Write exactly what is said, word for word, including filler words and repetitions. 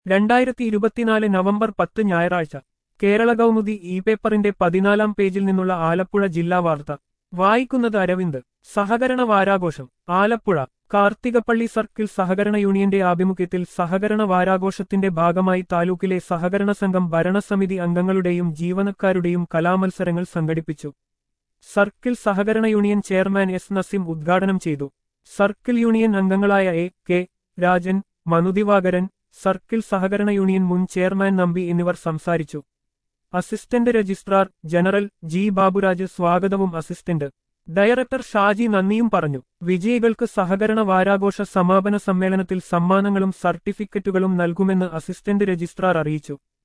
രണ്ടായിരത്തി ഇരുപത്തിനാല് നവംബർ പത്ത് ഞായറാഴ്ച കേരള കൗമുദി ഇ പേപ്പറിന്റെ പതിനാലാം പേജിൽ നിന്നുള്ള ആലപ്പുഴ ജില്ലാ വാർത്ത വായിക്കുന്നത് അരവിന്ദ്. സഹകരണ വാരാഘോഷം ആലപ്പുഴ. കാർത്തികപ്പള്ളി സർക്കിൾ സഹകരണ യൂണിയന്റെ ആഭിമുഖ്യത്തിൽ സഹകരണ വാരാഘോഷത്തിന്റെ ഭാഗമായി താലൂക്കിലെ സഹകരണ സംഘം ഭരണസമിതി അംഗങ്ങളുടെയും ജീവനക്കാരുടെയും കലാമത്സരങ്ങൾ സംഘടിപ്പിച്ചു. സർക്കിൾ സഹകരണ യൂണിയൻ ചെയർമാൻ എസ് നസീം ഉദ്ഘാടനം ചെയ്തു. സർക്കിൾ യൂണിയൻ അംഗങ്ങളായ A K Rajan, Manu Divakaran, circle സഹകരണ യൂണിയൻ മുൻ ചെയർമാൻ നമ്പി എന്നിവർ സംസാരിച്ചു. Assistant registrar general G Baburaj സ്വാഗതവും അസിസ്റ്റന്റ് ഡയറക്ടർ ഷാജി നന്ദിയും പറഞ്ഞു. വിജയികൾക്ക് സഹകരണ വാരാഘോഷ സമാപന സമ്മേളനത്തിൽ സമ്മാനങ്ങളും സർട്ടിഫിക്കറ്റുകളും നൽകുമെന്ന് അസിസ്റ്റന്റ് രജിസ്ട്രാർ അറിയിച്ചു.